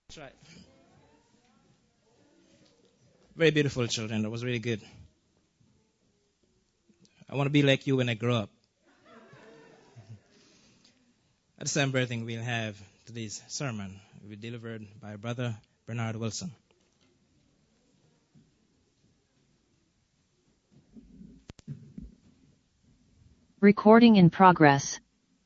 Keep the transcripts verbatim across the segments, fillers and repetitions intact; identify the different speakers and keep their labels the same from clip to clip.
Speaker 1: That's right. Very beautiful children. That was really good. I want to be like you when I grow up. At the same birthing, we'll have today's sermon. It will be delivered by Brother Bernard Wilson.
Speaker 2: Recording in progress.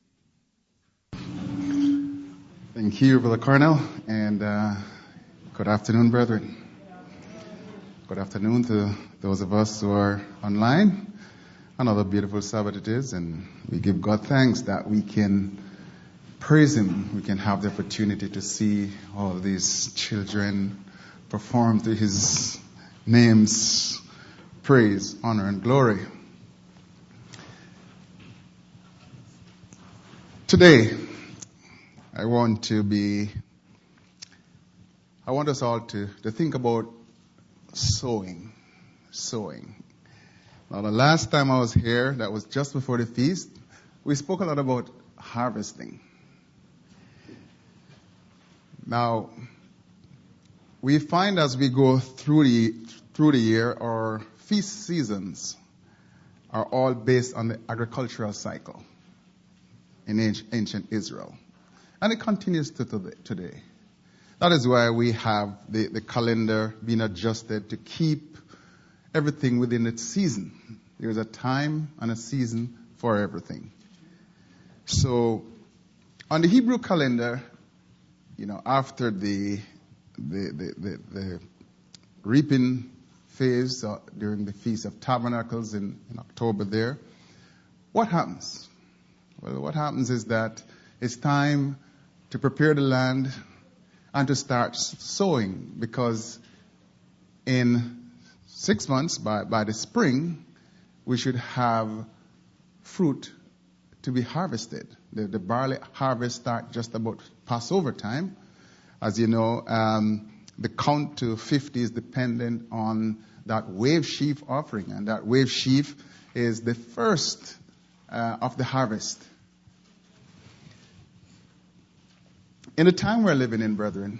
Speaker 3: Thank you, Brother Cornell, and uh, good afternoon, brethren. Good afternoon to those of us who are online. Another beautiful Sabbath it is, and we give God thanks that we can praise Him. We can have the opportunity to see all these children perform to His name's praise, honor, and glory. Today, I want to be, I want us all to, to think about sowing. Sowing. Now, the last time I was here, that was just before the feast, we spoke a lot about harvesting. Now, we find as we go through the, through the year, our feast seasons are all based on the agricultural cycle in ancient Israel. And it continues to today. That is why we have the, the calendar being adjusted to keep everything within its season. There's a time and a season for everything. So, on the Hebrew calendar, you know, after the the the, the, the reaping phase uh, during the Feast of Tabernacles in, in October there, what happens? Well, what happens is that it's time to prepare the land and to start sowing, because in six months, by, by the spring, we should have fruit to be harvested. The, the barley harvest starts just about Passover time. As you know, um, the count to fifty is dependent on that wave sheaf offering, and that wave sheaf is the first uh, of the harvest. In the time we're living in, brethren,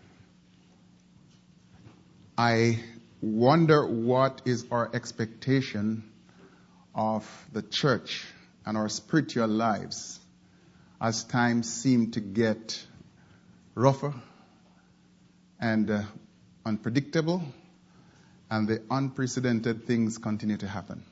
Speaker 3: I wonder what is our expectation of the church and our spiritual lives as times seem to get rougher and uh, unpredictable, and the unprecedented things continue to happen.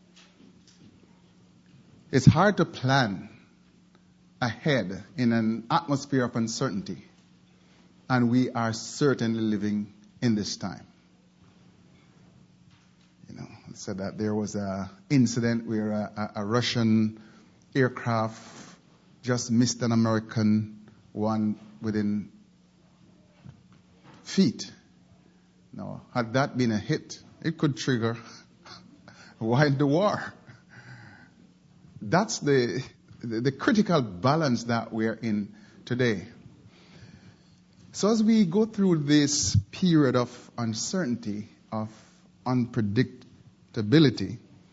Speaker 3: It's hard to plan ahead in an atmosphere of uncertainty, and we are certainly living in this time. You know, it said that there was an incident where a, a, a Russian aircraft just missed an American one within feet. Now, had that been a hit, it could trigger wild the war. That's the The, the critical balance that we're in today. So as we go through this period of uncertainty, of unpredictability,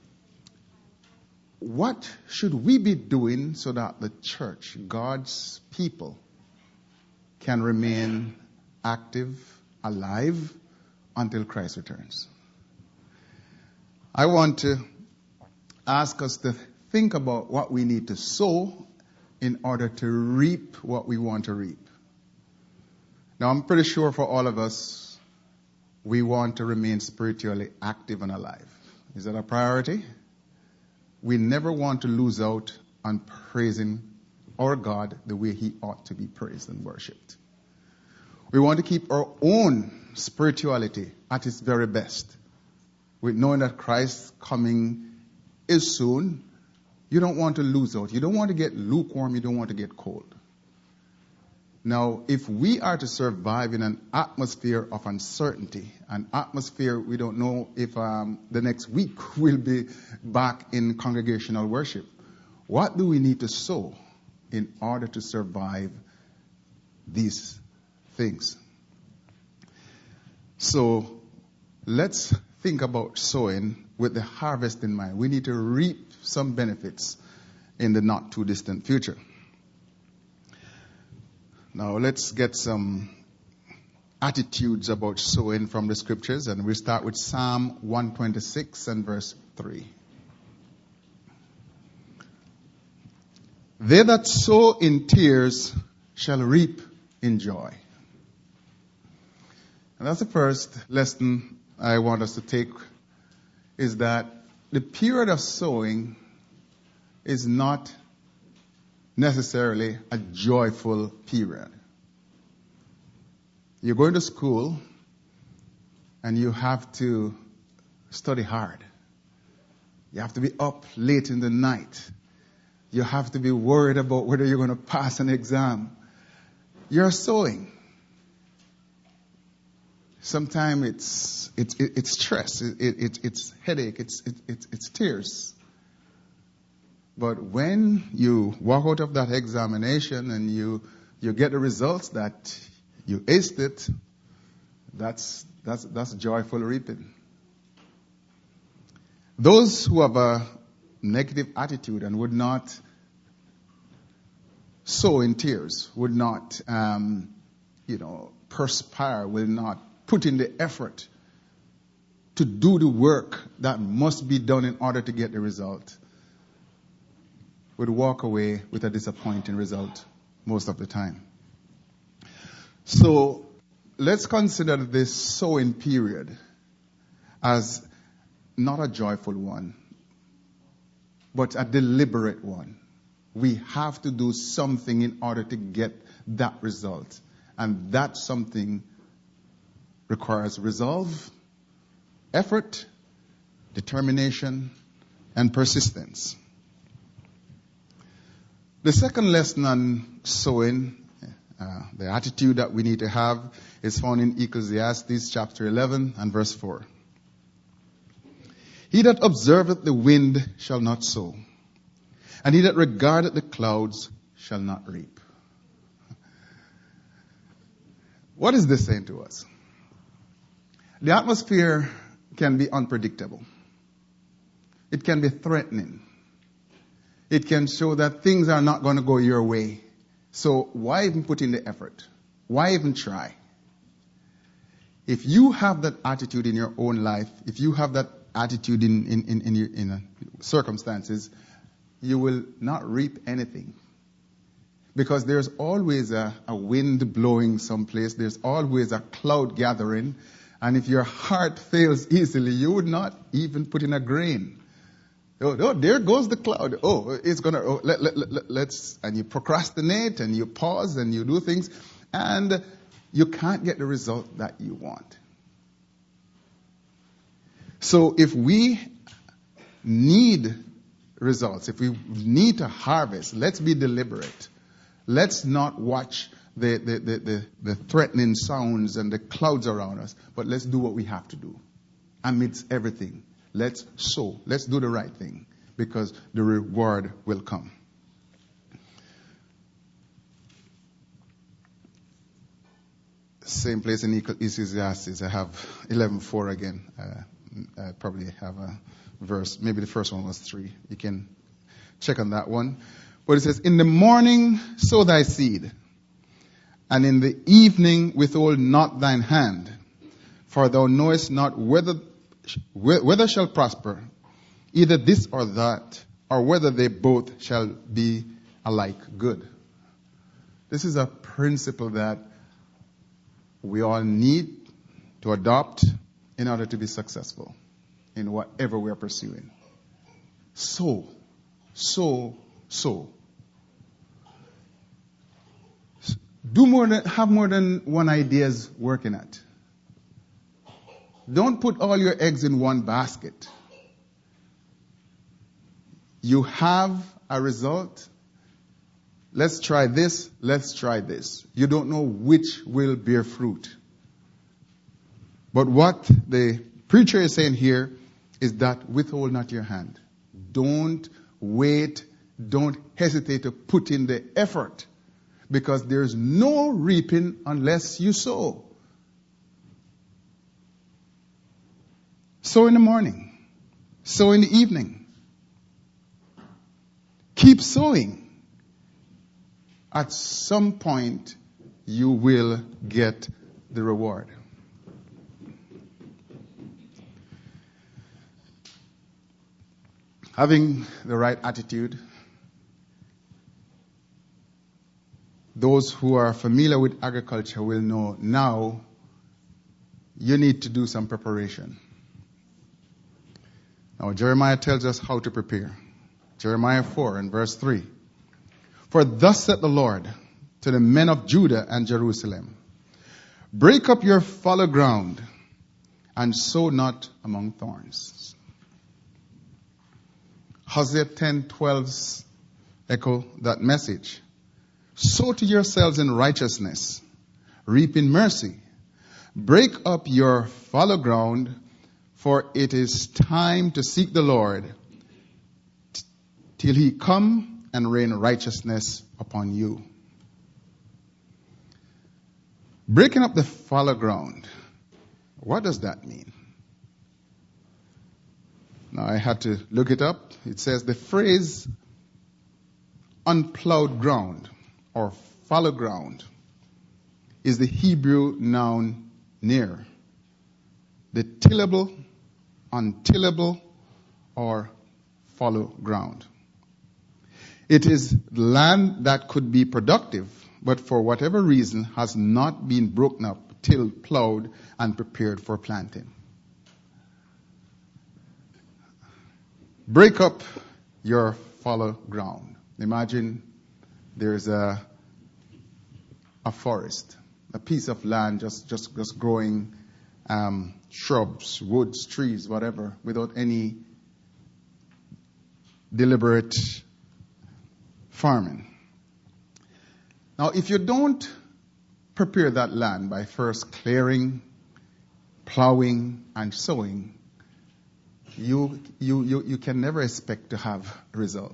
Speaker 3: what should we be doing so that the church, God's people, can remain active, alive, until Christ returns? I want to ask us to think about what we need to sow in order to reap what we want to reap. Now, I'm pretty sure for all of us, we want to remain spiritually active and alive. Is that a priority? We never want to lose out on praising our God the way He ought to be praised and worshipped. We want to keep our own spirituality at its very best, with knowing that Christ's coming is soon. You don't want to lose out. You don't want to get lukewarm. You don't want to get cold. Now, if we are to survive in an atmosphere of uncertainty, an atmosphere we don't know if um, the next week we'll be back in congregational worship, what do we need to sow in order to survive these things? So, let's think about sowing with the harvest in mind. We need to reap some benefits in the not too distant future. Now let's get some attitudes about sowing from the scriptures, and we start with Psalm one twenty-six and verse three. They that sow in tears shall reap in joy. And that's the first lesson I want us to take, is that the period of sowing is not necessarily a joyful period. You're going to school and you have to study hard. You have to be up late in the night. You have to be worried about whether you're going to pass an exam. You're sowing. Sometimes it's it's it's stress, it, it, it's headache, it's it, it, it's tears. But when you walk out of that examination and you you get the results that you aced it, that's that's that's joyful reaping. Those who have a negative attitude and would not sow in tears, would not um, you know perspire, will not put in the effort to do the work that must be done in order to get the result, would walk away with a disappointing result most of the time. So let's consider this sowing period as not a joyful one, but a deliberate one. We have to do something in order to get that result. And that something requires resolve, effort, determination, and persistence. The second lesson on sowing, uh, the attitude that we need to have, is found in Ecclesiastes chapter eleven and verse four. He that observeth the wind shall not sow, and he that regardeth the clouds shall not reap. What is this saying to us? The atmosphere can be unpredictable. It can be threatening. It can show that things are not going to go your way. So why even put in the effort? Why even try? If you have that attitude in your own life, if you have that attitude in, in, in, in, your, in uh, circumstances, you will not reap anything. Because there's always a, a wind blowing someplace. There's always a cloud gathering. And if your heart fails easily, you would not even put in a grain. Oh, oh there goes the cloud. Oh, it's going to, oh, let, let, let, let's, and you procrastinate and you pause and you do things. And you can't get the result that you want. So if we need results, if we need to harvest, let's be deliberate. Let's not watch the, the, the, the, the threatening sounds and the clouds around us, but let's do what we have to do. Amidst everything, let's sow. Let's do the right thing, because the reward will come. Same place in Ecclesiastes. I have eleven four again. Uh, I probably have a verse. Maybe the first one was three. You can check on that one. But it says, in the morning sow thy seed, and in the evening withhold not thine hand, for thou knowest not whether whether shall prosper, either this or that, or whether they both shall be alike good. This is a principle that we all need to adopt in order to be successful in whatever we are pursuing. Sow, sow, sow. Do more than, have more than one ideas working at. Don't put all your eggs in one basket. You have a result. Let's try this. Let's try this. You don't know which will bear fruit. But what the preacher is saying here is that withhold not your hand. Don't wait. Don't hesitate to put in the effort. Because there's no reaping unless you sow. Sow in the morning. Sow in the evening. Keep sowing. At some point, you will get the reward. Having the right attitude, those who are familiar with agriculture will know now you need to do some preparation. Now, Jeremiah tells us how to prepare. Jeremiah four and verse three. For thus saith the Lord to the men of Judah and Jerusalem, break up your fallow ground and sow not among thorns. Hosea ten twelve echo that message. Sow to yourselves in righteousness, reap in mercy. Break up your fallow ground, for it is time to seek the Lord t- till he come and rain righteousness upon you. Breaking up the fallow ground. What does that mean? Now I had to look it up. It says the phrase unplowed ground or fallow ground is the Hebrew noun near. The tillable, untillable, or fallow ground. It is land that could be productive, but for whatever reason has not been broken up, tilled, plowed, and prepared for planting. Break up your fallow ground. Imagine there's a a forest, a piece of land just just, just growing um, shrubs, woods, trees, whatever, without any deliberate farming. Now, if you don't prepare that land by first clearing, plowing, and sowing, you you you, you can never expect to have a result.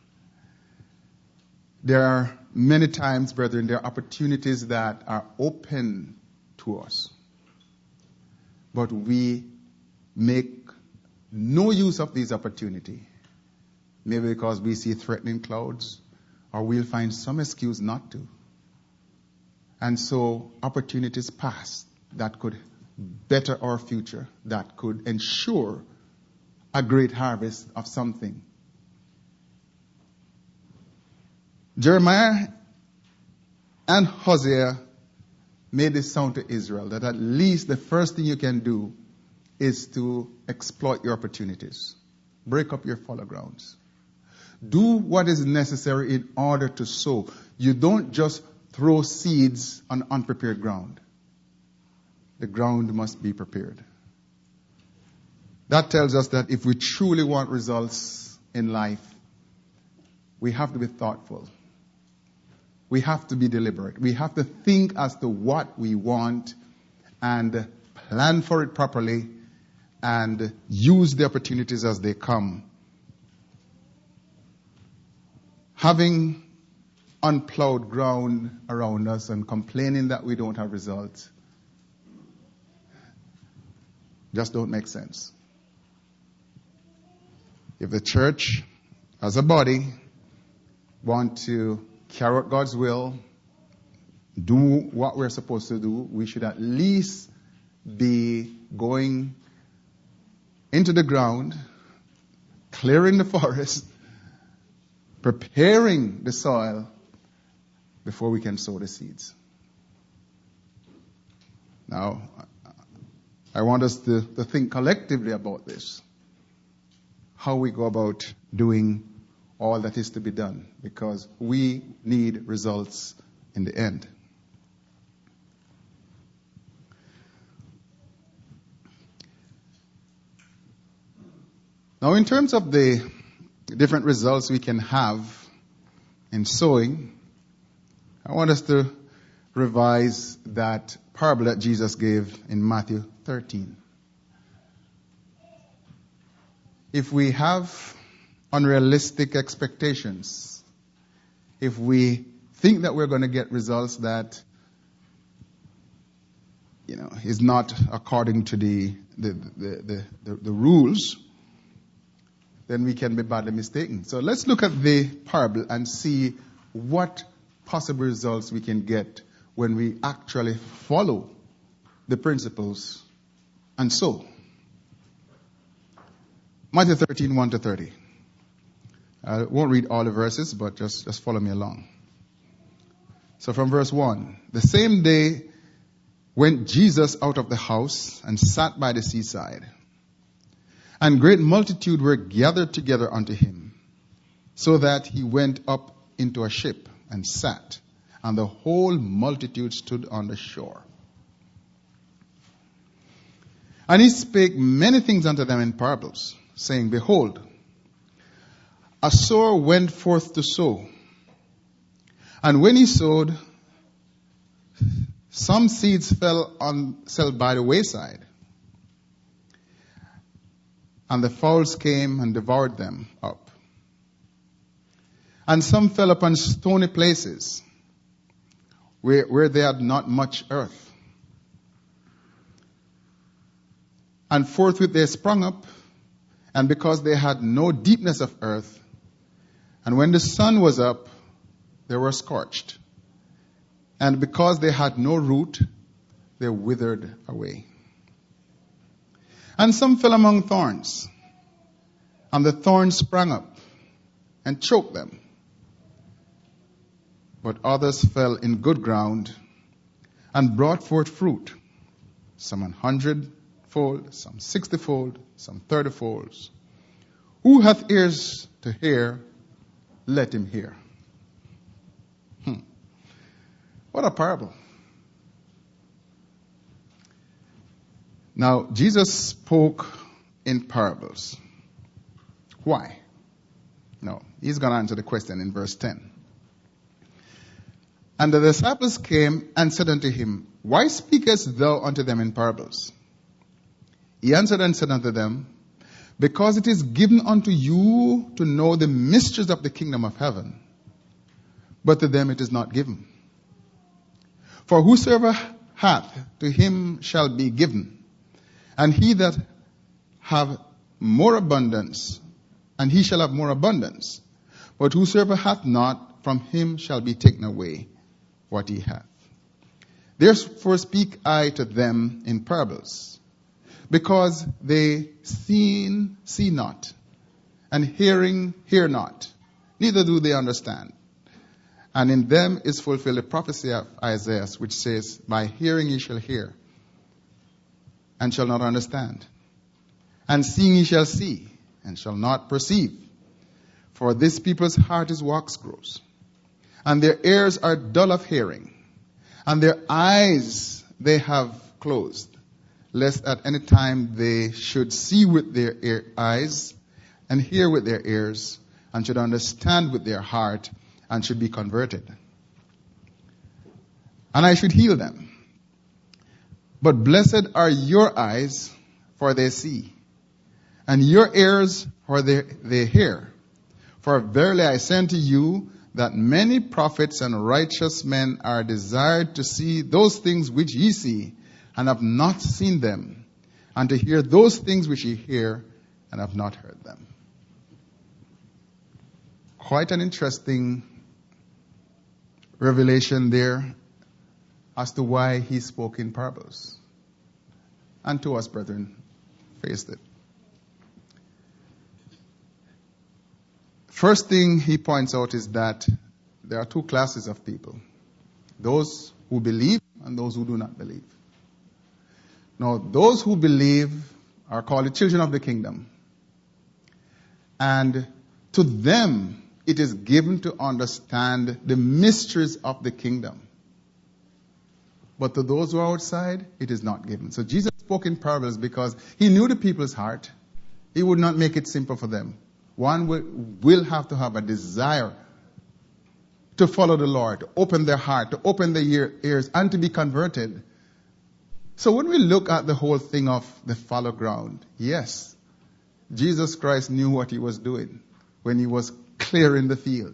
Speaker 3: There are many times, brethren, there are opportunities that are open to us, but we make no use of these opportunities. Maybe because we see threatening clouds, or we'll find some excuse not to. And so opportunities pass that could better our future, that could ensure a great harvest of something. Jeremiah and Hosea made this sound to Israel that at least the first thing you can do is to exploit your opportunities. Break up your fallow grounds. Do what is necessary in order to sow. You don't just throw seeds on unprepared ground. The ground must be prepared. That tells us that if we truly want results in life, we have to be thoughtful. We have to be deliberate. We have to think as to what we want and plan for it properly and use the opportunities as they come. Having unplowed ground around us and complaining that we don't have results just don't make sense. If the church as a body want to carry out God's will, do what we're supposed to do, we should at least be going into the ground, clearing the forest, preparing the soil before we can sow the seeds. Now, I want us to, to think collectively about this. How we go about doing all that is to be done, because we need results in the end. Now, in terms of the different results we can have in sowing, I want us to revise that parable that Jesus gave in Matthew thirteen. If we have unrealistic expectations, if we think that we're going to get results that, you know, is not according to the the the, the, the, the rules, then we can be badly mistaken. So let's look at the parable and see what possible results we can get when we actually follow the principles, and so. Matthew thirteen, one to thirty. I won't read all the verses, but just, just follow me along. So from verse one, the same day went Jesus out of the house and sat by the seaside. And great multitude were gathered together unto him, so that he went up into a ship and sat, and the whole multitude stood on the shore. And he spake many things unto them in parables, saying, Behold, a sower went forth to sow. And when he sowed, some seeds fell on fell by the wayside, and the fowls came and devoured them up. And some fell upon stony places, where, where they had not much earth. And forthwith they sprung up, and because they had no deepness of earth, and when the sun was up, they were scorched. And because they had no root, they withered away. And some fell among thorns, and the thorns sprang up and choked them. But others fell in good ground and brought forth fruit, some an hundredfold, some sixtyfold, some thirtyfolds. Who hath ears to hear, let him hear. Hmm. What a parable. Now, Jesus spoke in parables. Why? No, he's going to answer the question in verse ten. And the disciples came and said unto him, Why speakest thou unto them in parables? He answered and said unto them, Because it is given unto you to know the mysteries of the kingdom of heaven, but to them it is not given. For whosoever hath, to him shall be given, and he that have more abundance, and he shall have more abundance. But whosoever hath not, from him shall be taken away what he hath. Therefore speak I to them in parables, because they seeing see not, and hearing hear not, neither do they understand. And in them is fulfilled the prophecy of Isaiah, which says, By hearing ye shall hear, and shall not understand. And seeing ye shall see, and shall not perceive. For this people's heart is wax gross, and their ears are dull of hearing, and their eyes they have closed, lest at any time they should see with their ear, eyes, and hear with their ears, and should understand with their heart, and should be converted. And I should heal them. But blessed are your eyes, for they see, and your ears, for they, they hear. For verily I say unto you, that many prophets and righteous men are desired to see those things which ye see, and have not seen them, and to hear those things which ye hear, and have not heard them. Quite an interesting revelation there as to why he spoke in parables. And to us, brethren, faced it. First thing he points out is that there are two classes of people. Those who believe and those who do not believe. Now, those who believe are called the children of the kingdom. And to them, it is given to understand the mysteries of the kingdom. But to those who are outside, it is not given. So Jesus spoke in parables because he knew the people's heart. He would not make it simple for them. One will, will have to have a desire to follow the Lord, to open their heart, to open their ear, ears, and to be converted. So when we look at the whole thing of the fallow ground, yes, Jesus Christ knew what he was doing when he was clearing the field.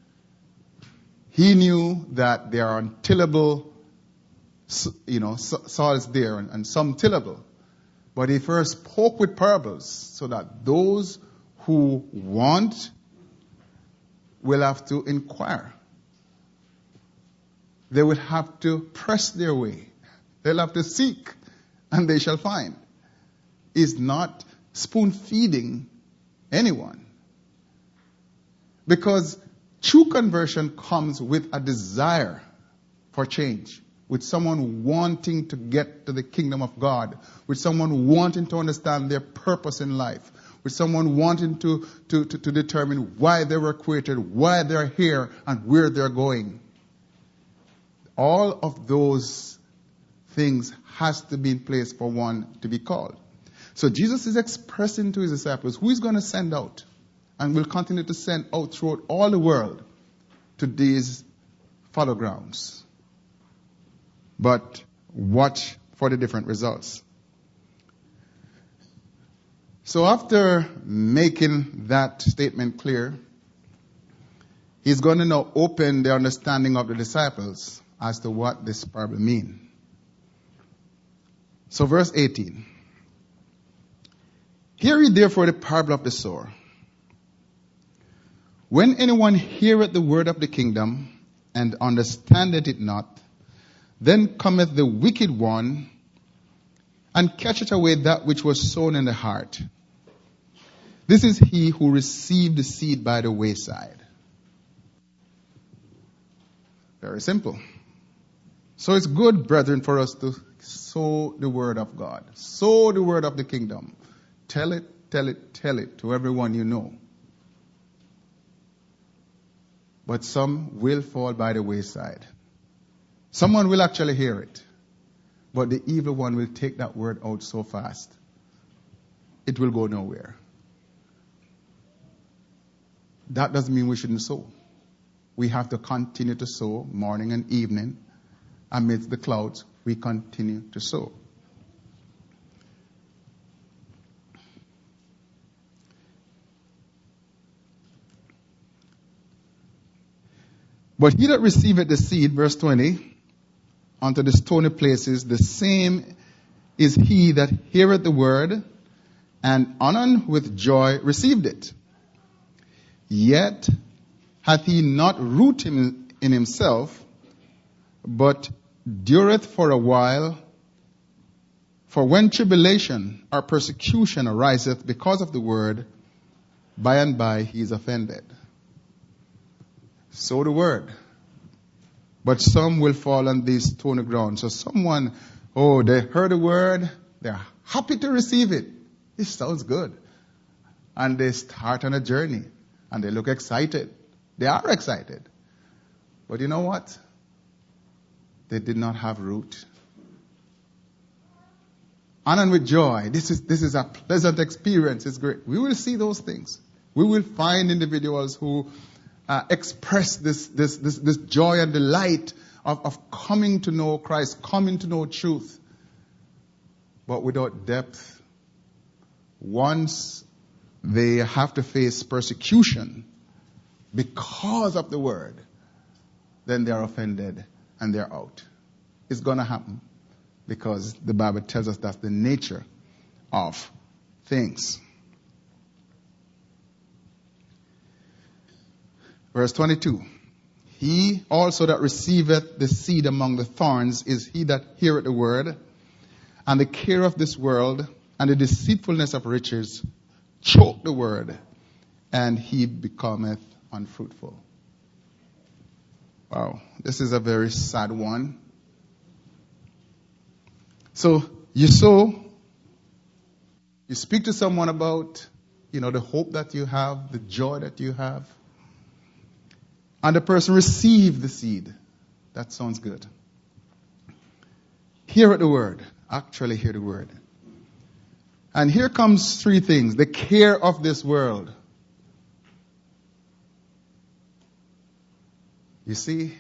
Speaker 3: He knew that there are untillable, you know, soils there and, and some tillable. But he first spoke with parables so that those who want will have to inquire. They will have to press their way. They'll have to seek and they shall find. Is not spoon feeding anyone. Because true conversion comes with a desire for change, with someone wanting to get to the kingdom of God, with someone wanting to understand their purpose in life, with someone wanting to, to, to, to determine why they were created, why they're here, and where they're going. All of those things has to be in place for one to be called. So Jesus is expressing to his disciples who he's going to send out, and will continue to send out throughout all the world to these fallow grounds. But watch for the different results. So after making that statement clear, he's going to now open the understanding of the disciples as to what this parable means. So verse eighteen. Hear ye therefore the parable of the sower. When anyone heareth the word of the kingdom, and understandeth it not, then cometh the wicked one, and catcheth away that which was sown in the heart. This is he who received the seed by the wayside. Very simple. So it's good, brethren, for us to sow the word of God. Sow the word of the kingdom. Tell it, tell it, tell it to everyone you know. But some will fall by the wayside. Someone will actually hear it. But the evil one will take that word out so fast, it will go nowhere. That doesn't mean we shouldn't sow. We have to continue to sow morning and evening. Amidst the clouds, we continue to sow. But he that receiveth the seed, verse twenty, unto the stony places, the same is he that heareth the word, and anon with joy received it. Yet hath he not root in, in himself, but dureth for a while. For when tribulation or persecution ariseth because of the word, by and by he is offended. Sow the word. But some will fall on these stony ground. So someone, oh, they heard the word, they're happy to receive it. It sounds good. And they start on a journey. And they look excited. They are excited. But you know what? They did not have root. On and with joy. This is, this is a pleasant experience. It's great. We will see those things. We will find individuals who Uh, express this, this, this, this joy and delight of, of coming to know Christ, coming to know truth. But without depth, once they have to face persecution because of the word, then they're offended and they're out. It's going to happen because the Bible tells us that's the nature of things. Verse twenty-two. He also that receiveth the seed among the thorns is he that heareth the word, and the care of this world and the deceitfulness of riches choke the word, and he becometh unfruitful. Wow, this is a very sad one. So you sow, you speak to someone about, you know, the hope that you have, the joy that you have. And the person received the seed. That sounds good. Hear the word. Actually hear the word. And here comes three things. The care of this world. You see,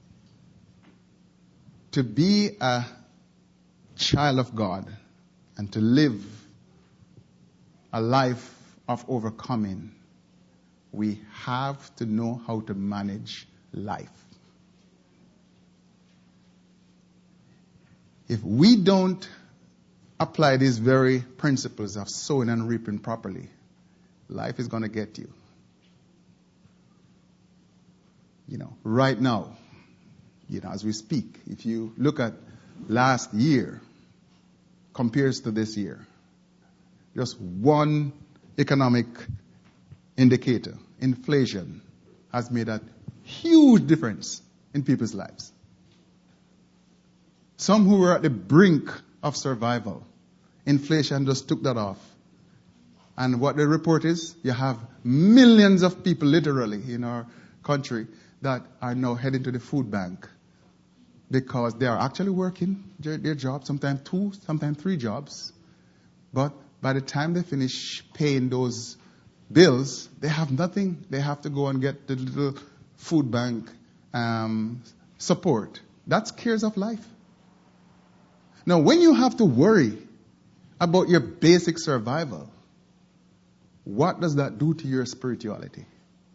Speaker 3: to be a child of God and to live a life of overcoming, we have to know how to manage life. If we don't apply these very principles of sowing and reaping properly, life is going to get you. You know, right now, you know, as we speak, if you look at last year, compares to this year. Just one economic indicator, inflation, has made a huge difference in people's lives. Some who were at the brink of survival, inflation just took that off. And what the report is, you have millions of people literally in our country that are now heading to the food bank because they are actually working their, their job, sometimes two, sometimes three jobs. But by the time they finish paying those bills, they have nothing. They have to go and get the little food bank um, support. That's cares of life. Now, when you have to worry about your basic survival, what does that do to your spirituality?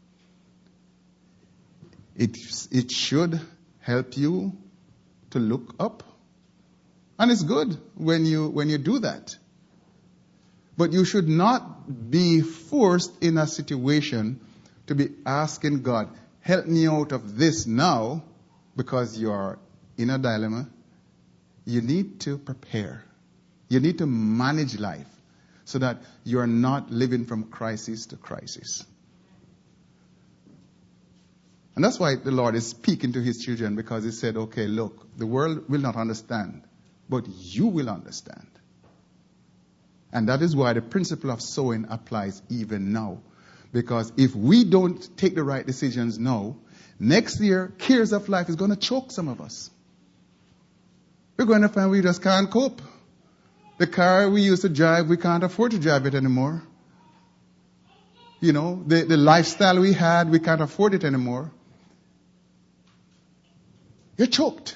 Speaker 3: It, it should help you to look up. And it's good when you, when you do that. But you should not be forced in a situation to be asking God, help me out of this now, because you're in a dilemma. You need to prepare. You need to manage life so that you're not living from crisis to crisis. And that's why the Lord is speaking to his children, because he said, okay, look, the world will not understand, but you will understand. And that is why the principle of sowing applies even now. Because if we don't take the right decisions now, next year, cares of life is going to choke some of us. We're going to find we just can't cope. The car we used to drive, we can't afford to drive it anymore. You know, the, the lifestyle we had, we can't afford it anymore. You're choked.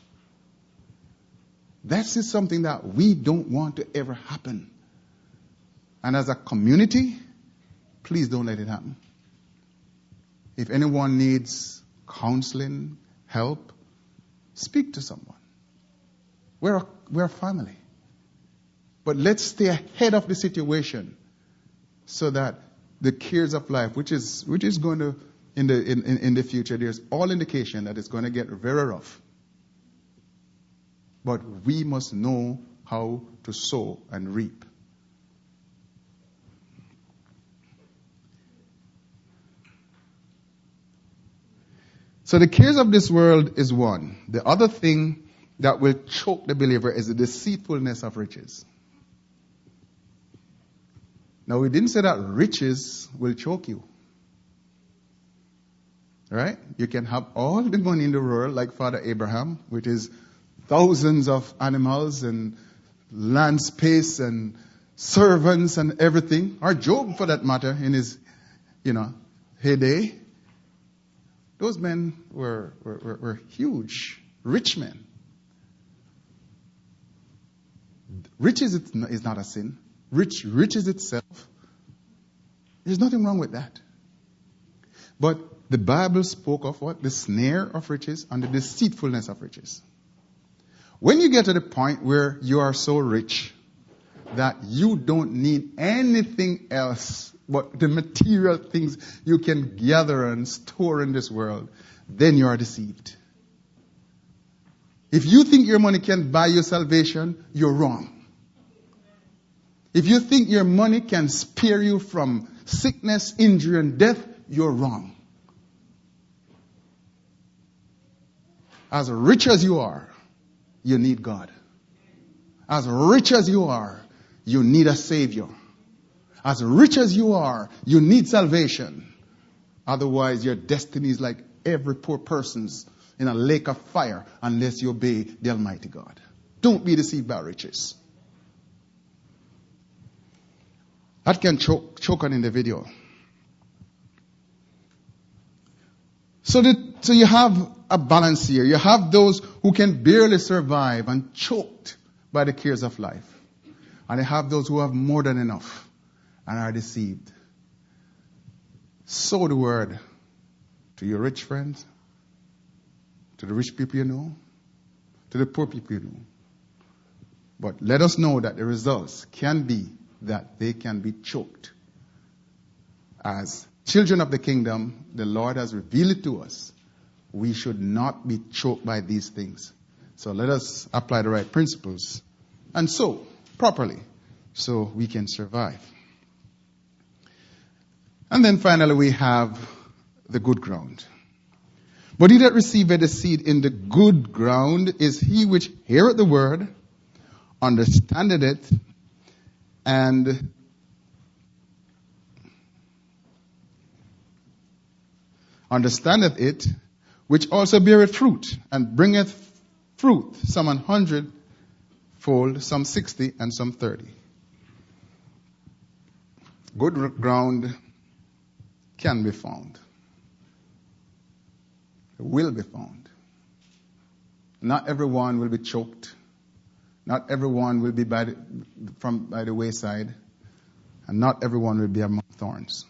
Speaker 3: This is something that we don't want to ever happen. And as a community, please don't let it happen. If anyone needs counseling, help, speak to someone. We're a, we're a family. But let's stay ahead of the situation so that the cares of life, which is which is going to, in the in, in, in the future, there's all indication that it's going to get very rough. But we must know how to sow and reap. So the cares of this world is one. The other thing that will choke the believer is the deceitfulness of riches. Now, we didn't say that riches will choke you. Right? You can have all the money in the world, like Father Abraham, with his thousands of animals and land space and servants and everything. Or Job, for that matter, in his, you know, heyday. Those men were, were, were, were huge, rich men. Riches is not a sin. Rich, riches itself, there's nothing wrong with that. But the Bible spoke of what? The snare of riches and the deceitfulness of riches. When you get to the point where you are so rich that you don't need anything else but the material things you can gather and store in this world, then you are deceived. If you think your money can buy you salvation, you're wrong. If you think your money can spare you from sickness, injury, and death, you're wrong. As rich as you are, you need God. As rich as you are, you need a Savior. As rich as you are, you need salvation. Otherwise, your destiny is like every poor person's in a lake of fire unless you obey the Almighty God. Don't be deceived by riches. That can choke, choke an individual. So, that, so you have a balance here. You have those who can barely survive and choked by the cares of life. And you have those who have more than enough and are deceived. Sow the word to your rich friends, to the rich people you know, to the poor people you know. But let us know that the results can be that they can be choked. As children of the kingdom, the Lord has revealed it to us. We should not be choked by these things. So let us apply the right principles and sow properly so we can survive. And then finally we have the good ground. But he that receiveth the seed in the good ground is he which heareth the word, understandeth it, and understandeth it, which also beareth fruit, and bringeth fruit, some an hundred fold, some sixty, and some thirty. Good ground can be found. Will be found. Not everyone will be choked. Not everyone will be by the, from by the wayside, and not everyone will be among thorns.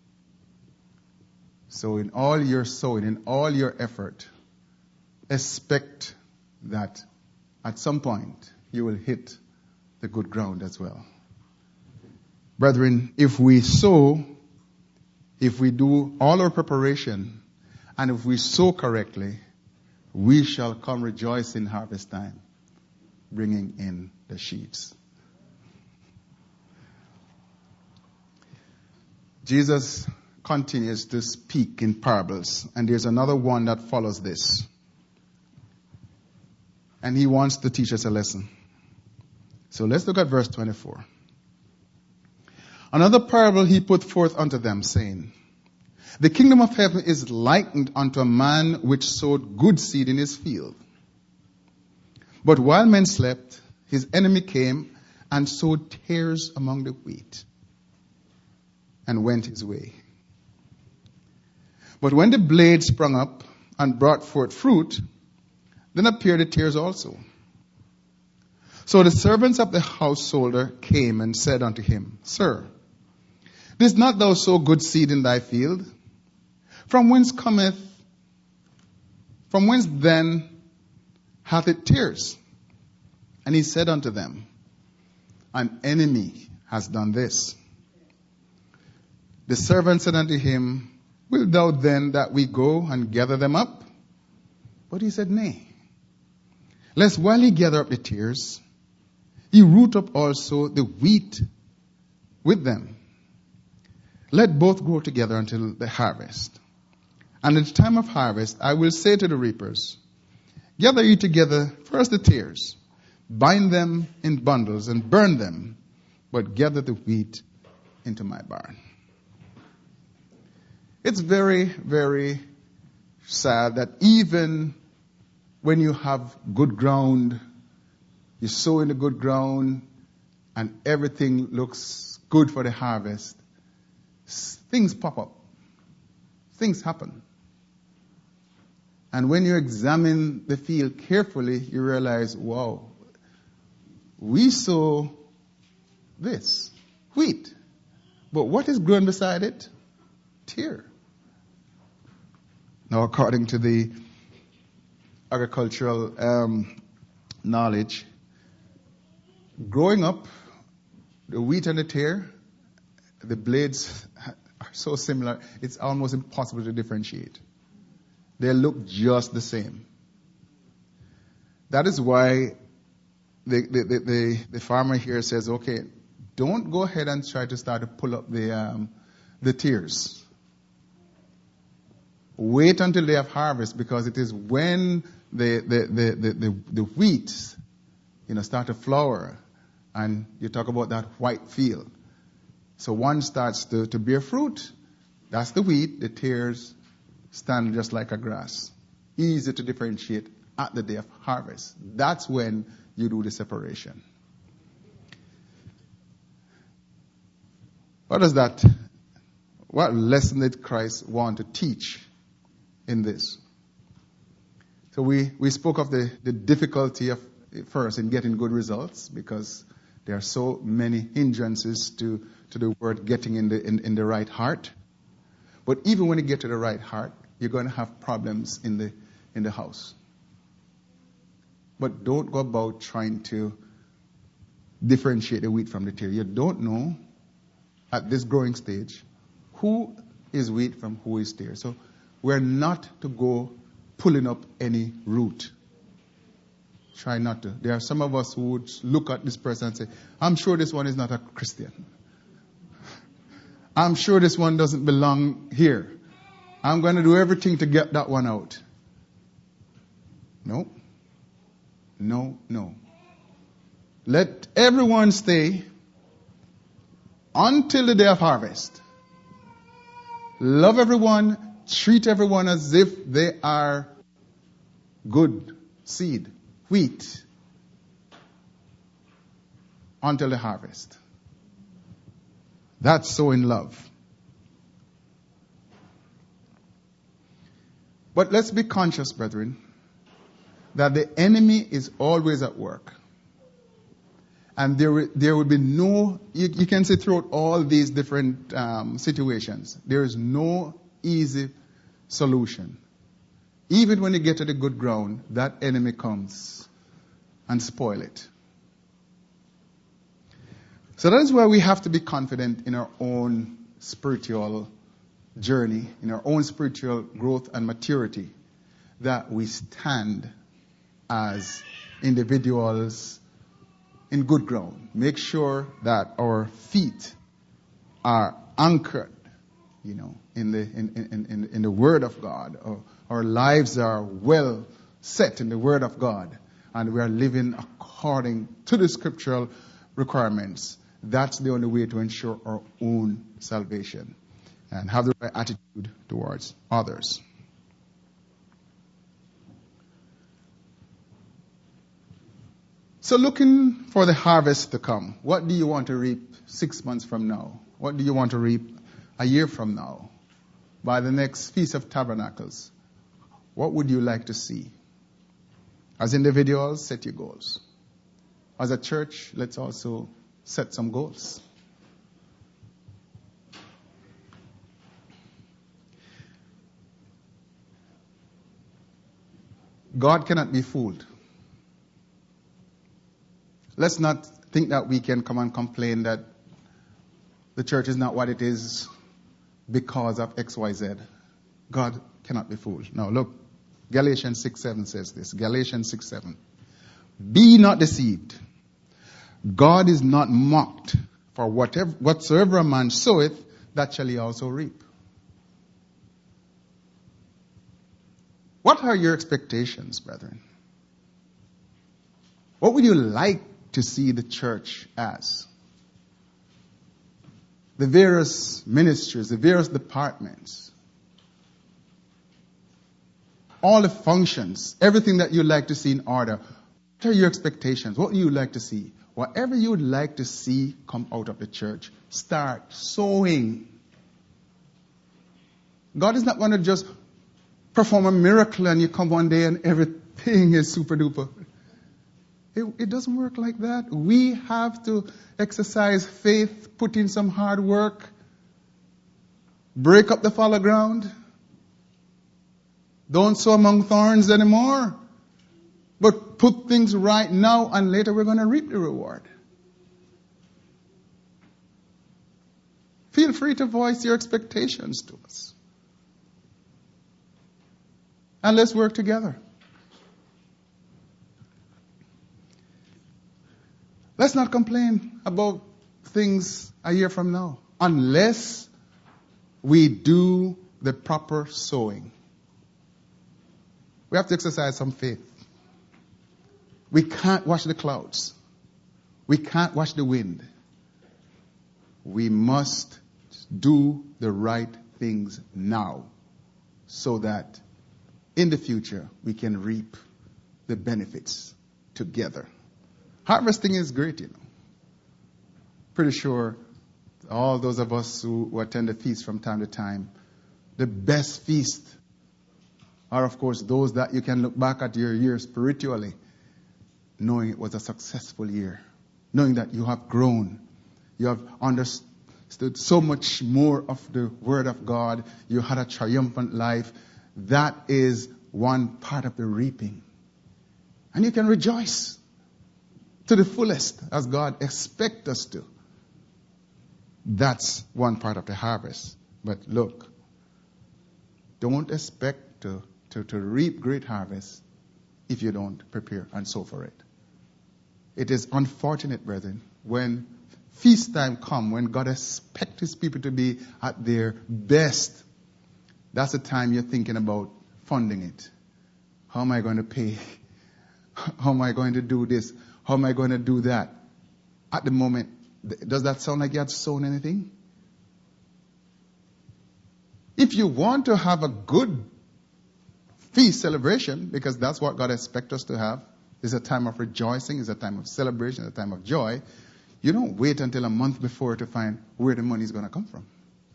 Speaker 3: So in all your sowing, in all your effort, expect that at some point you will hit the good ground as well. Brethren, if we sow, if we do all our preparation, and if we sow correctly, we shall come rejoice in harvest time, bringing in the sheaves. Jesus continues to speak in parables, and there's another one that follows this. And he wants to teach us a lesson. So let's look at verse twenty-four. Another parable he put forth unto them, saying, the kingdom of heaven is likened unto a man which sowed good seed in his field. But while men slept, his enemy came and sowed tares among the wheat, and went his way. But when the blade sprung up and brought forth fruit, then appeared the tares also. So the servants of the householder came and said unto him, Sir, didst not thou sow good seed in thy field? From whence cometh, from whence then hath it tares? And he said unto them, An enemy has done this. The servant said unto him, Wilt thou then that we go and gather them up? But he said, Nay. Lest while ye gather up the tares, ye root up also the wheat with them. Let both grow together until the harvest. And in the time of harvest, I will say to the reapers, Gather ye together first the tares, bind them in bundles and burn them, but gather the wheat into my barn. It's very, very sad that even when you have good ground, you sow in the good ground, and everything looks good for the harvest, things pop up. Things happen. And when you examine the field carefully, you realize, wow, we sow this, wheat. But what is growing beside it? Tear. Now, according to the agricultural um, knowledge, growing up, the wheat and the tear, the blades are so similar, it's almost impossible to differentiate. They look just the same. That is why the, the, the, the, the farmer here says, okay, don't go ahead and try to start to pull up the, um, the tears. Wait until they have harvest, because it is when the, the, the, the, the, the wheat, you know, start to flower, and you talk about that white field. So one starts to, to bear fruit. That's the wheat. The tares stand just like a grass. Easy to differentiate at the day of harvest. That's when you do the separation. What does that, what lesson did Christ want to teach in this? So we, we spoke of the, the difficulty of, first, in getting good results, because there are so many hindrances to, to the word getting in the, in, in the right heart. But even when you get to the right heart, you're going to have problems in the, in the house. But don't go about trying to differentiate the wheat from the tear. You don't know at this growing stage who is wheat from who is tear. So we're not to go pulling up any root try not to. There are some of us who would look at this person and say, I'm sure this one is not a Christian. I'm sure this one doesn't belong here. I'm going to do everything to get that one out. No. No, no. Let everyone stay until the day of harvest. Love everyone. Treat everyone as if they are good seed, wheat, until the harvest. That's sowing love. But let's be conscious, brethren, that the enemy is always at work. And there will, there will be no, you, you can see throughout all these different um, situations, there is no easy solution. Even when you get to the good ground, that enemy comes and spoil it. So that is why we have to be confident in our own spiritual journey, in our own spiritual growth and maturity, that we stand as individuals in good ground. Make sure that our feet are anchored, you know, in the in in in, in the Word of God. Our, our lives are well set in the Word of God, and we are living according to the scriptural requirements. That's the only way to ensure our own salvation and have the right attitude towards others. So looking for the harvest to come, what do you want to reap six months from now? What do you want to reap a year from now? By the next Feast of Tabernacles, what would you like to see? As individuals, set your goals. As a church, let's also set some goals. God cannot be fooled. Let's not think that we can come and complain that the church is not what it is because of X Y Z. God cannot be fooled. Now look, Galatians six seven says this. Galatians six seven. Be not deceived. God is not mocked. For whatever, whatsoever a man soweth, that shall he also reap. What are your expectations, brethren? What would you like to see the church as? The various ministries, the various departments, all the functions, everything that you'd like to see in order. What are your expectations? What would you like to see? Whatever you would like to see come out of the church, start sowing. God is not going to just perform a miracle and you come one day and everything is super duper. It, it doesn't work like that. We have to exercise faith, put in some hard work, break up the fallow ground. Don't sow among thorns anymore. But put things right now and later we're going to reap the reward. Feel free to voice your expectations to us. And let's work together. Let's not complain about things a year from now unless we do the proper sowing. We have to exercise some faith. We can't watch the clouds. We can't watch the wind. We must do the right things now so that in the future we can reap the benefits together. Harvesting is great, you know. Pretty sure all those of us who, who attend the feast from time to time, the best feast are, of course, those that you can look back at your year spiritually, knowing it was a successful year, knowing that you have grown, you have understood so much more of the Word of God, you had a triumphant life. That is one part of the reaping. And you can rejoice to the fullest as God expects us to. That's one part of the harvest. But look, don't expect to, to, to reap great harvest if you don't prepare and sow for it. It is unfortunate, brethren, when feast time come, when God expects his people to be at their best, that's the time you're thinking about funding it. How am I going to pay? How am I going to do this? How am I going to do that? At the moment, does that sound like you had sown anything? If you want to have a good feast celebration, because that's what God expects us to have, it's a time of rejoicing, it's a time of celebration, it's a time of joy. You don't wait until a month before to find where the money is going to come from.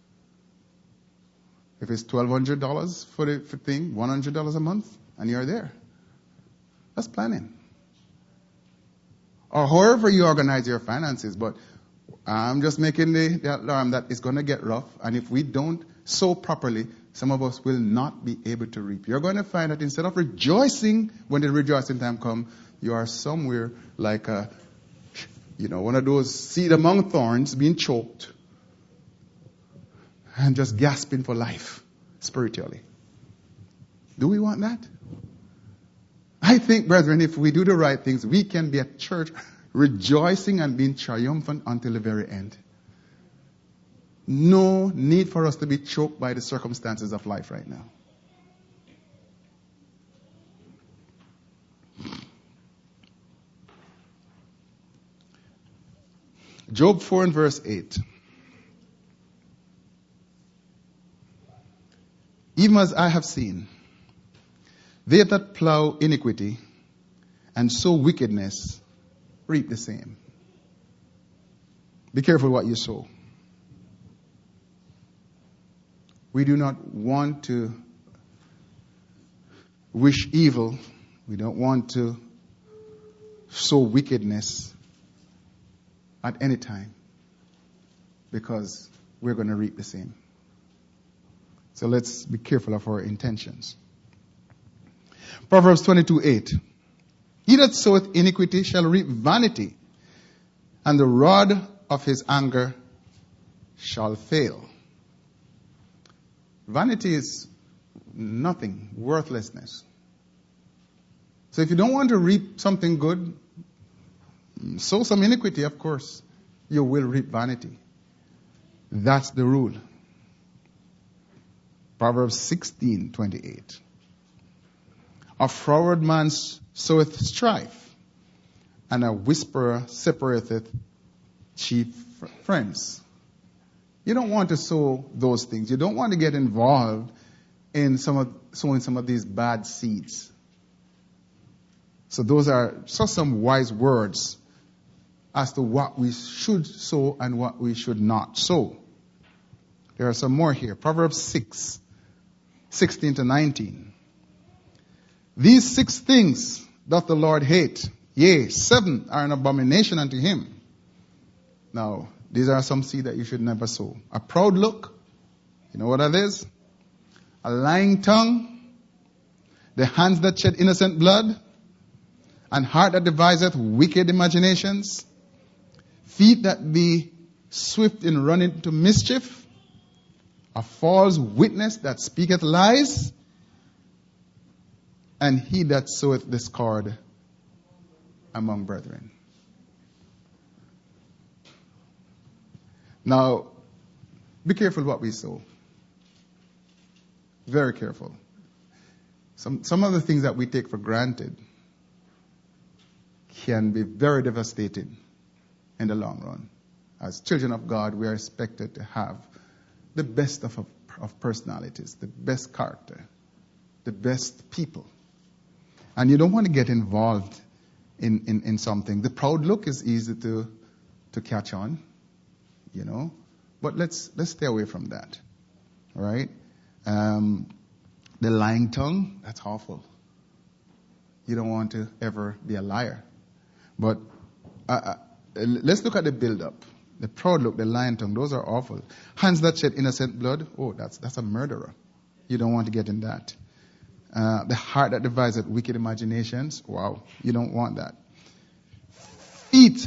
Speaker 3: If it's twelve hundred dollars for the for thing, one hundred dollars a month, and you're there. That's planning. Or however you organize your finances, but I'm just making the, the alarm that it's going to get rough, and if we don't sow properly, some of us will not be able to reap. You're going to find that instead of rejoicing when the rejoicing time comes, you are somewhere like a, you know, one of those seed among thorns being choked and just gasping for life spiritually. Do we want that? I think, brethren, if we do the right things, we can be at church rejoicing and being triumphant until the very end. No need for us to be choked by the circumstances of life right now. Job four and verse eight. Even as I have seen, they that plow iniquity and sow wickedness reap the same. Be careful what you sow. We do not want to wish evil. We don't want to sow wickedness at any time, because we're going to reap the same. So let's be careful of our intentions. Proverbs twenty-two eight. He that soweth iniquity shall reap vanity, and the rod of his anger shall fail. Vanity is nothing, worthlessness. So if you don't want to reap something good, sow some iniquity, of course. You will reap vanity. That's the rule. Proverbs sixteen twenty-eight. A froward man soweth strife, and a whisperer separateth chief friends. You don't want to sow those things. You don't want to get involved in some of sowing some of these bad seeds. So those are just some wise words as to what we should sow and what we should not sow. There are some more here. Proverbs six, sixteen to nineteen. These six things doth the Lord hate. Yea, seven are an abomination unto him. Now, these are some seed that you should never sow. A proud look. You know what that is? A lying tongue. The hands that shed innocent blood. An heart that deviseth wicked imaginations. Feet that be swift in running to mischief. A false witness that speaketh lies. And he that soweth discord among brethren. Now, be careful what we sow. Very careful. Some some of the things that we take for granted can be very devastating in the long run. As children of God, we are expected to have the best of, of personalities, the best character, the best people. And you don't want to get involved in, in, in something. The proud look is easy to, to catch on, you know. But let's let's stay away from that. All right? Um, the lying tongue, that's awful. You don't want to ever be a liar. But uh, uh, let's look at the build-up. The proud look, the lying tongue, those are awful. Hands that shed innocent blood, oh, that's that's a murderer. You don't want to get in that. Uh, the heart that deviseth wicked imaginations, wow, you don't want that. Feet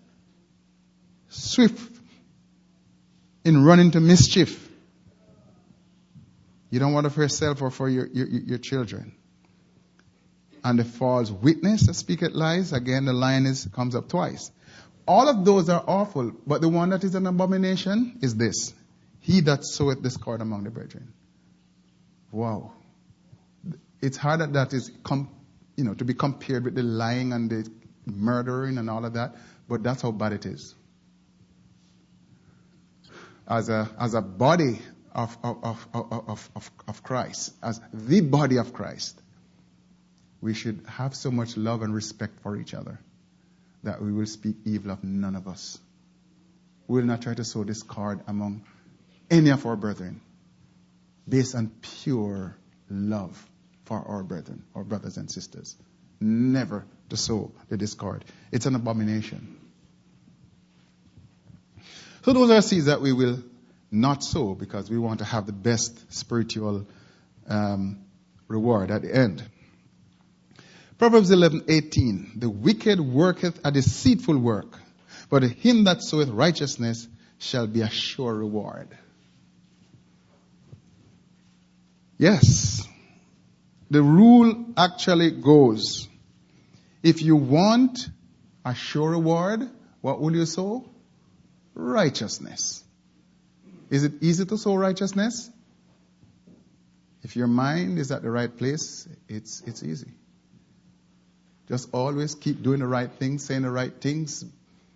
Speaker 3: swift in running to mischief. You don't want it for yourself or for your, your, your children. and the false witness that speaketh lies. Again, the lion is, comes up twice. All of those are awful, but the one that is an abomination is this. He that soweth discord among the brethren. Wow. It's hard that that is, com- you know, to be compared with the lying and the murdering and all of that, but that's how bad it is. As a, as a body of, of, of, of, of, of Christ, as the body of Christ, we should have so much love and respect for each other that we will speak evil of none of us. We will not try to sow discord among any of our brethren based on pure love for our brethren, our brothers and sisters. Never to sow the discord. It's an abomination. So those are seeds that we will not sow because we want to have the best spiritual um, reward at the end. Proverbs eleven eighteen. The wicked worketh a deceitful work, but him that soweth righteousness shall be a sure reward. Yes. The rule actually goes, if you want a sure reward, what will you sow? Righteousness. Is it easy to sow righteousness? If your mind is at the right place, it's it's easy. Just always keep doing the right things, saying the right things,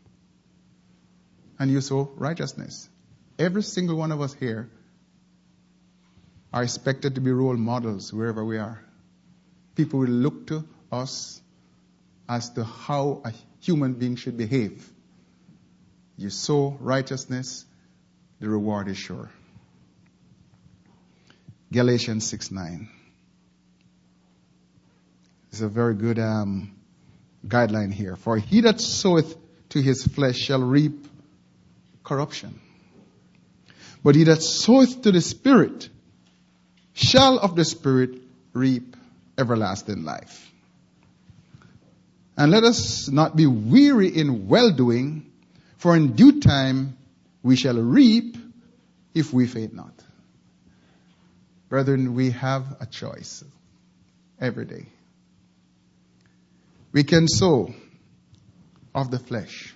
Speaker 3: and you sow righteousness. Every single one of us here are expected to be role models wherever we are. People will look to us as to how a human being should behave. You sow righteousness, the reward is sure. Galatians six nine. It's a very good um, guideline here. For he that soweth to his flesh shall reap corruption. But he that soweth to the Spirit shall of the Spirit reap everlasting life. And let us not be weary in well-doing, for in due time we shall reap if we faint not. Brethren, we have a choice every day. We can sow of the flesh.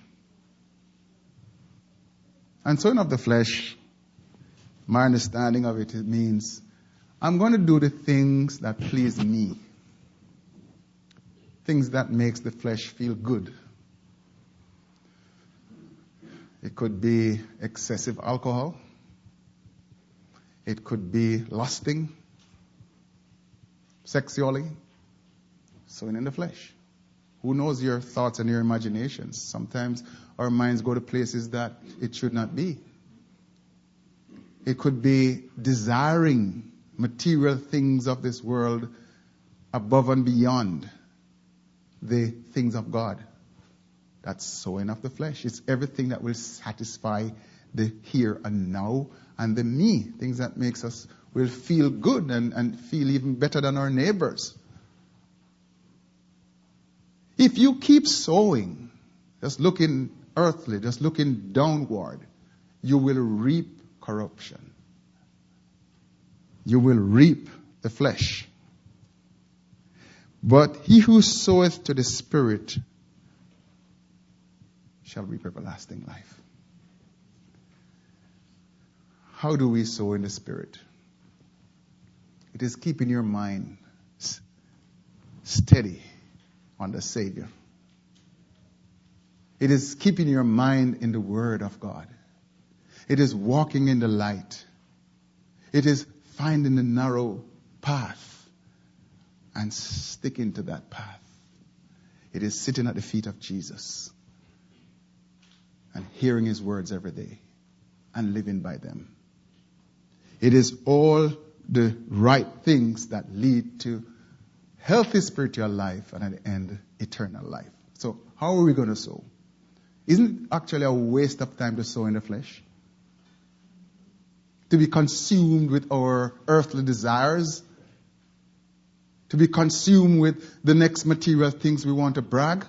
Speaker 3: And sowing of the flesh, my understanding of it, it means I'm going to do the things that please me. Things that makes the flesh feel good. It could be excessive alcohol. It could be lusting sexually, sowing in the flesh. Who knows your thoughts and your imaginations? Sometimes our minds go to places that it should not be. It could be desiring material things of this world above and beyond the things of God. That's sowing of the flesh. It's everything that will satisfy the here and now and the me. Things that makes us will feel good and, and feel even better than our neighbors. If you keep sowing, just looking earthly, just looking downward, you will reap corruption. You will reap the flesh. But he who soweth to the Spirit shall reap everlasting life. How do we sow in the Spirit? It is keeping your mind steady on the Savior. It is keeping your mind in the Word of God. It is walking in the light. It is finding the narrow path and sticking to that path. It is sitting at the feet of Jesus and hearing his words every day and living by them. It is all the right things that lead to healthy spiritual life and at the end, eternal life. So how are we going to sow? Isn't it actually a waste of time to sow in the flesh? To be consumed with our earthly desires? To be consumed with the next material things we want to brag?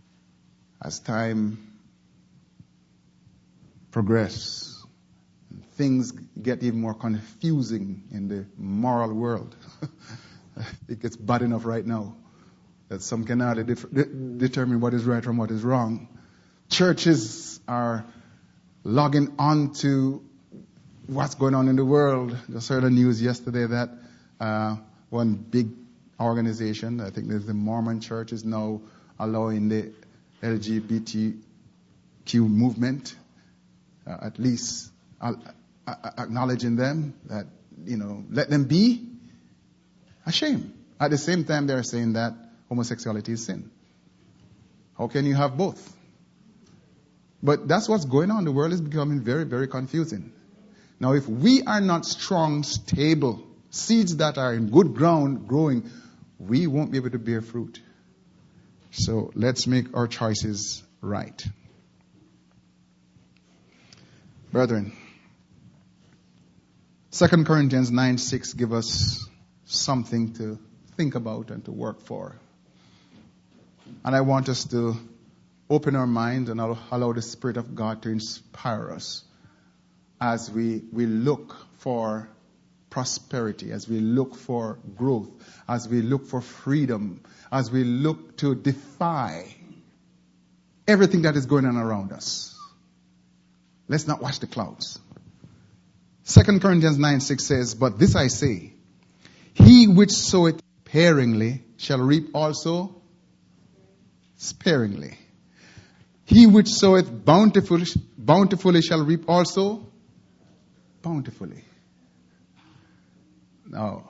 Speaker 3: As time progresses, things get even more confusing in the moral world. I think it's bad enough right now that some can hardly dif- de- determine what is right from what is wrong. Churches are logging on to what's going on in the world. Just heard the news yesterday that uh, one big organization, I think there's the Mormon Church, is now allowing the L G B T Q movement, uh, at least uh, uh, acknowledging them, that, you know, let them be. A shame. At the same time, they're saying that homosexuality is sin. How can you have both? But that's what's going on. The world is becoming very, very confusing. Now, if we are not strong, stable, seeds that are in good ground growing, we won't be able to bear fruit. So let's make our choices right. Brethren, Second Corinthians nine six give us something to think about and to work for. And I want us to open our mind and allow the Spirit of God to inspire us as we, we look for prosperity, as we look for growth, as we look for freedom, as we look to defy everything that is going on around us. Let's not watch the clouds. Second Corinthians nine six says, "But this I say, he which soweth sparingly shall reap also sparingly. He which soweth bountifully, bountifully shall reap also bountifully." Now,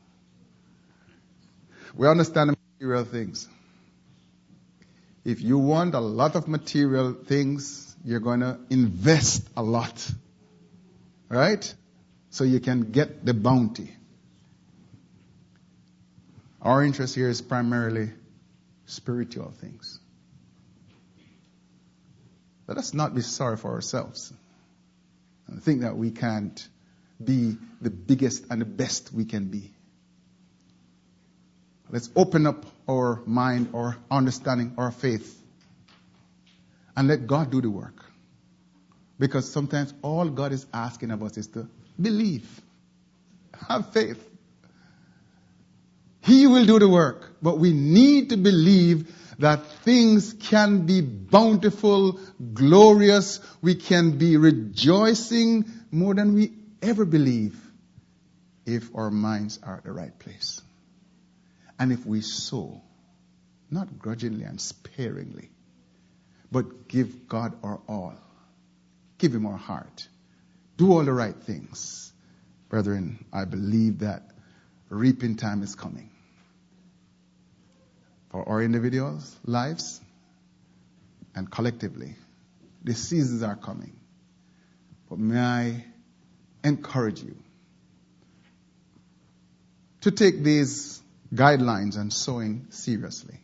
Speaker 3: we understand the material things. If you want a lot of material things, you're going to invest a lot. Right? So you can get the bounty. Our interest here is primarily spiritual things. Let us not be sorry for ourselves and think that we can't be the biggest and the best we can be. Let's open up our mind, our understanding, our faith, and let God do the work. Because sometimes all God is asking of us is to believe. Have faith. He will do the work. But we need to believe that things can be bountiful, glorious. We can be rejoicing more than we ever believe if our minds are at the right place. And if we sow, not grudgingly and sparingly, but give God our all. Give him our heart. Do all the right things. Brethren, I believe that reaping time is coming. For our individuals' lives and collectively. The seasons are coming. But may I encourage you to take these guidelines and sowing seriously.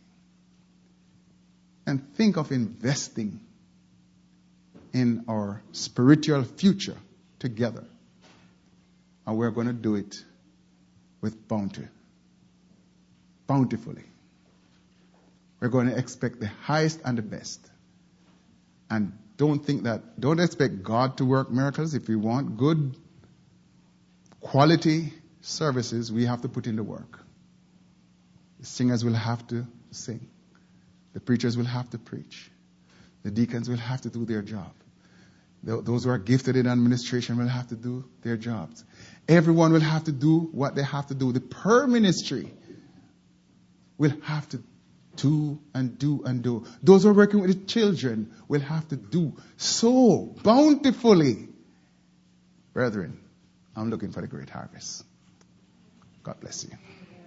Speaker 3: And think of investing in our spiritual future together. And we're going to do it with bounty. Bountifully. We're going to expect the highest and the best. And don't think that, don't expect God to work miracles. If we want good quality services, we have to put in the work. The singers will have to sing. The preachers will have to preach. The deacons will have to do their job. Those who are gifted in administration will have to do their jobs. Everyone will have to do what they have to do. The per ministry will have to do and do and do. Those who are working with the children will have to do so bountifully. Brethren, I'm looking for the great harvest. God bless you.